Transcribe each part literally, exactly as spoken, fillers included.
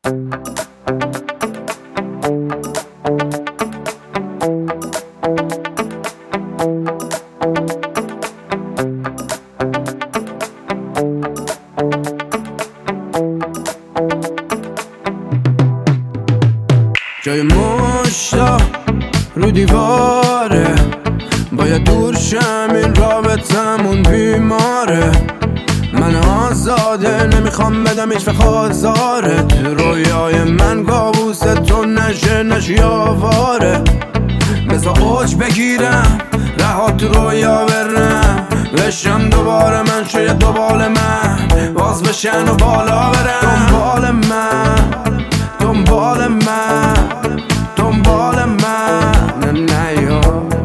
جای مشتا رو دیواره، باید دور شم این رابطمون بیماره. من آزاده نمیخوام بدم هیچ وقت آزارت، رویای من کابوس تو نشه نشی آواره. بذار اوج بگیرم رها تو رویا برم، بشم دوباره من شاید دوباره من باز بشن و بالا برم. دنبال من دنبال من دنبال من نه نیا،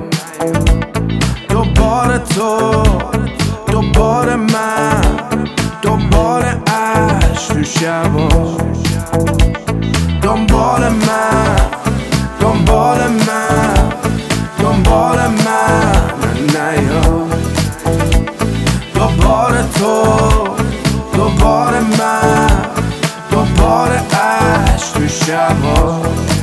دوباره تو دوباره من دوباره عشق تو شبا. دنبال من دنبال من دنبال من نه نیا، دوباره تو دوباره من دوباره عشق تو شبا.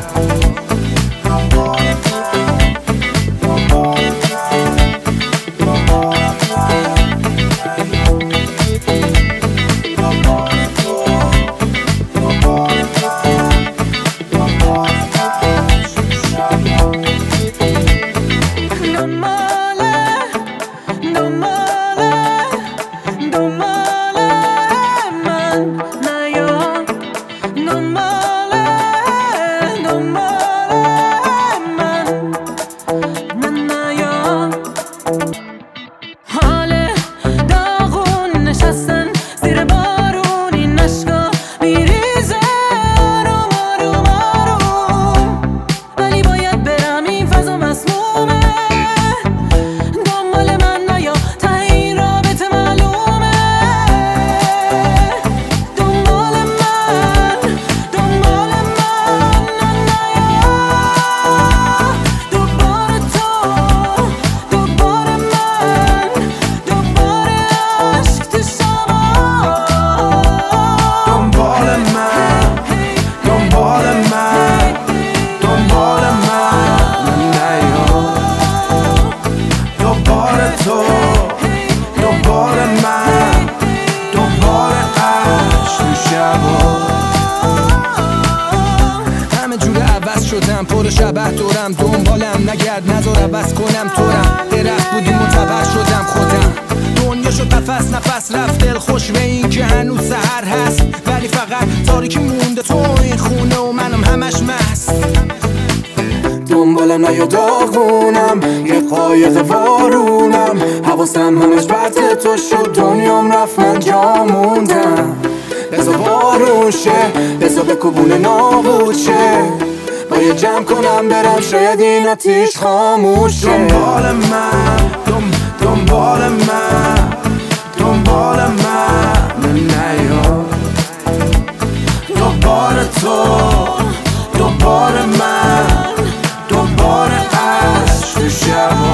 همه جور عوض شدم، پر شبه دورم، دنبالم نگرد نذار عوض کنم تورم. درخت بودیم متبر شدم خودم، دنیا شد نفس نفس رفت. دل خوش به این که هنوز سحر هست، ولی فقط تاریکی مونده تو این خونه و منم همش مست. دنبالم نیا داغونم، یه قایق وارونم، حواسم همش بد تو شد، دنیام رفت من جا موندم. بذار بارون شه، بذار به کوبونه نابود شه، باید جمع کنم برم شاید این آتیش خاموش شه. دنبال من دم دنبال من دنبال من نیا، دوباره تو دوباره من دوباره عشق تو شبا.